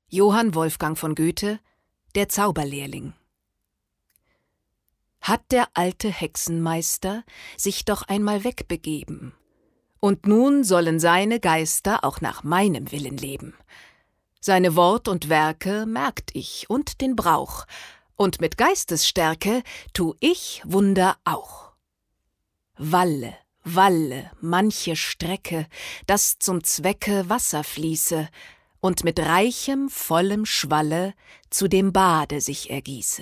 Johann Wolfgang von Goethe, Der Zauberlehrling. Hat der alte Hexenmeister sich doch einmal wegbegeben, und nun sollen seine Geister auch nach meinem Willen leben. Seine Wort und Werke merkt ich und den Brauch, und mit Geistesstärke tu ich Wunder auch. Walle, walle, manche Strecke, dass zum Zwecke Wasser fließe und mit reichem, vollem Schwalle zu dem Bade sich ergieße.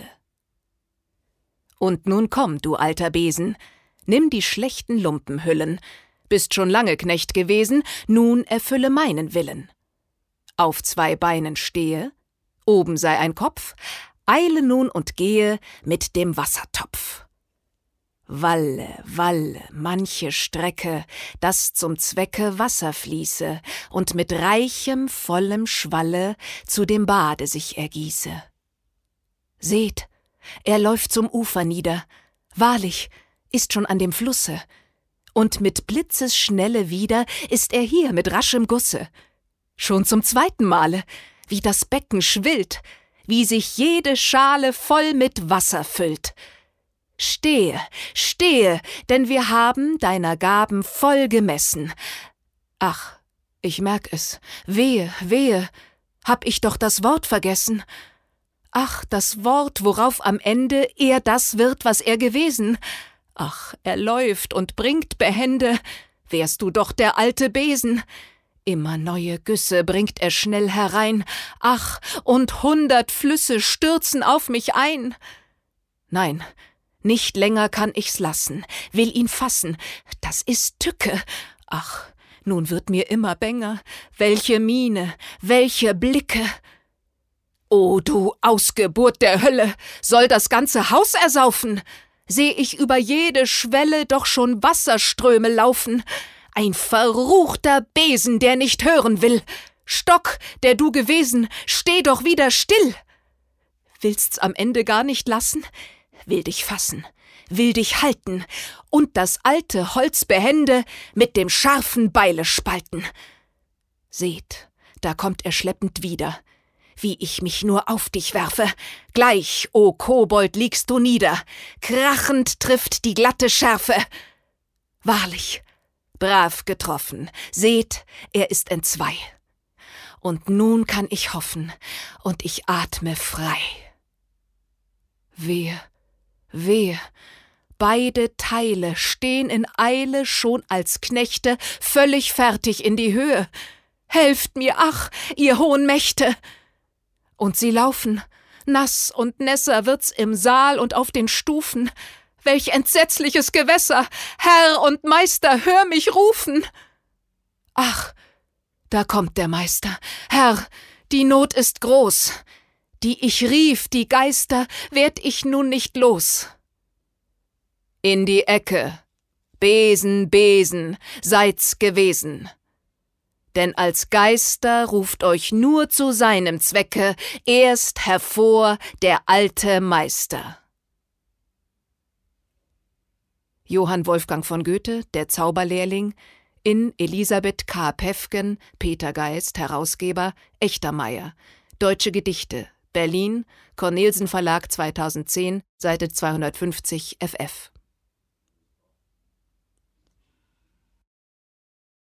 Und nun komm, du alter Besen, nimm die schlechten Lumpenhüllen, bist schon lange Knecht gewesen, nun erfülle meinen Willen. Auf 2 Beinen stehe, oben sei ein Kopf, eile nun und gehe mit dem Wassertopf. Walle, walle, manche Strecke, dass zum Zwecke Wasser fließe und mit reichem, vollem Schwalle zu dem Bade sich ergieße. Seht, er läuft zum Ufer nieder, wahrlich, ist schon an dem Flusse, und mit Blitzesschnelle wieder ist er hier mit raschem Gusse. Schon zum 2. Male, wie das Becken schwillt, wie sich jede Schale voll mit Wasser füllt. Stehe, stehe, denn wir haben deiner Gaben voll gemessen. Ach, ich merk es, wehe, wehe, hab ich doch das Wort vergessen. Ach, das Wort, worauf am Ende er das wird, was er gewesen. Ach, er läuft und bringt behende, wärst du doch der alte Besen. Immer neue Güsse bringt er schnell herein, ach, und 100 Flüsse stürzen auf mich ein. Nein, nicht länger kann ich's lassen, will ihn fassen, das ist Tücke. Ach, nun wird mir immer bänger, welche Miene, welche Blicke. O du Ausgeburt der Hölle, soll das ganze Haus ersaufen? Seh ich über jede Schwelle doch schon Wasserströme laufen? Ein verruchter Besen, der nicht hören will. Stock, der du gewesen, steh doch wieder still. Willst's am Ende gar nicht lassen? Will dich fassen, will dich halten und das alte Holz behende mit dem scharfen Beile spalten. Seht, da kommt er schleppend wieder, wie ich mich nur auf dich werfe. Gleich, o Kobold, liegst du nieder, krachend trifft die glatte Schärfe. Wahrlich, brav getroffen, seht, er ist entzwei. Und nun kann ich hoffen, und ich atme frei. Wehe, wehe, beide Teile stehen in Eile schon als Knechte völlig fertig in die Höhe. Helft mir, ach, ihr hohen Mächte! Und sie laufen, nass und nässer wird's im Saal und auf den Stufen. Welch entsetzliches Gewässer! Herr und Meister, hör mich rufen! Ach, da kommt der Meister. Herr, die Not ist groß. Die ich rief, die Geister, werd ich nun nicht los. In die Ecke, Besen, Besen, seid's gewesen. Denn als Geister ruft euch nur zu seinem Zwecke erst hervor der alte Meister. Johann Wolfgang von Goethe, Der Zauberlehrling, in Elisabeth K. Päffgen, Peter Geist, Herausgeber, Echtermeier. Deutsche Gedichte, Berlin, Cornelsen Verlag 2010, Seite 250 ff.